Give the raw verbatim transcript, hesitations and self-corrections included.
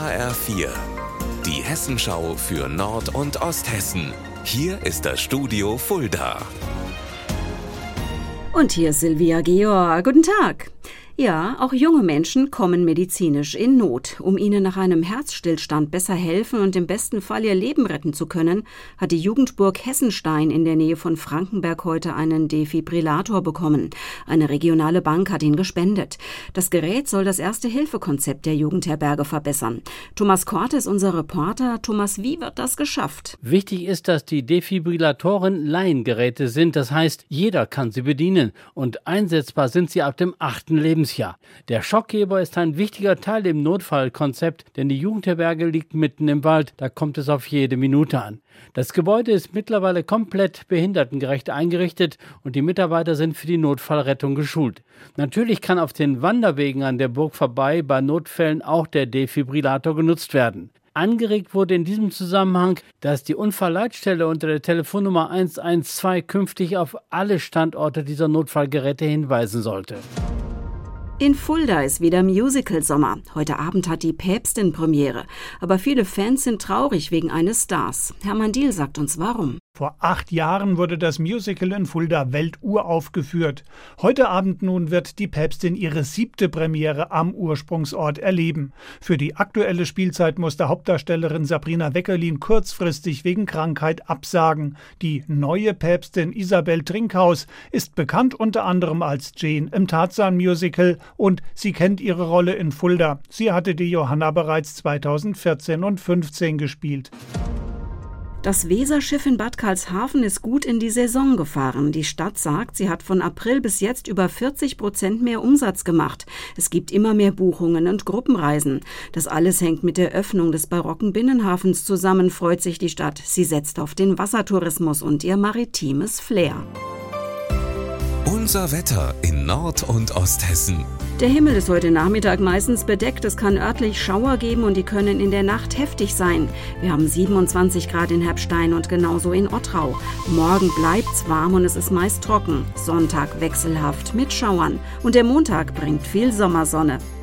H R vier, die Hessenschau für Nord- und Osthessen. Hier ist das Studio Fulda. Und hier ist Silvia Georg. Guten Tag. Ja, auch junge Menschen kommen medizinisch in Not. Um ihnen nach einem Herzstillstand besser helfen und im besten Fall ihr Leben retten zu können, hat die Jugendburg Hessenstein in der Nähe von Frankenberg heute einen Defibrillator bekommen. Eine regionale Bank hat ihn gespendet. Das Gerät soll das Erste-Hilfe-Konzept der Jugendherberge verbessern. Thomas Korte ist unser Reporter. Thomas, wie wird das geschafft? Wichtig ist, dass die Defibrillatoren Laiengeräte sind. Das heißt, jeder kann sie bedienen. Und einsetzbar sind sie ab dem achten Lebensjahr. Der Schockgeber ist ein wichtiger Teil im Notfallkonzept, denn die Jugendherberge liegt mitten im Wald, da kommt es auf jede Minute an. Das Gebäude ist mittlerweile komplett behindertengerecht eingerichtet und die Mitarbeiter sind für die Notfallrettung geschult. Natürlich kann auf den Wanderwegen an der Burg vorbei bei Notfällen auch der Defibrillator genutzt werden. Angeregt wurde in diesem Zusammenhang, dass die Unfallleitstelle unter der Telefonnummer eins eins zwei künftig auf alle Standorte dieser Notfallgeräte hinweisen sollte. In Fulda ist wieder Musical-Sommer. Heute Abend hat die Päpstin Premiere. Aber viele Fans sind traurig wegen eines Stars. Hermann Diehl sagt uns warum. Vor acht Jahren wurde das Musical in Fulda welturaufgeführt. Heute Abend nun wird die Päpstin ihre siebte Premiere am Ursprungsort erleben. Für die aktuelle Spielzeit musste Hauptdarstellerin Sabrina Weckerlin kurzfristig wegen Krankheit absagen. Die neue Päpstin Isabel Trinkhaus ist bekannt unter anderem als Jane im Tarzan-Musical und sie kennt ihre Rolle in Fulda. Sie hatte die Johanna bereits zweitausendvierzehn und fünfzehn gespielt. Das Weserschiff in Bad Karlshafen ist gut in die Saison gefahren. Die Stadt sagt, sie hat von April bis jetzt über vierzig Prozent mehr Umsatz gemacht. Es gibt immer mehr Buchungen und Gruppenreisen. Das alles hängt mit der Öffnung des barocken Binnenhafens zusammen, freut sich die Stadt. Sie setzt auf den Wassertourismus und ihr maritimes Flair. Unser Wetter in Nord- und Osthessen. Der Himmel ist heute Nachmittag meistens bedeckt. Es kann örtlich Schauer geben und die können in der Nacht heftig sein. Wir haben siebenundzwanzig Grad in Herbstein und genauso in Ottrau. Morgen bleibt's warm und es ist meist trocken. Sonntag wechselhaft mit Schauern. Und der Montag bringt viel Sommersonne.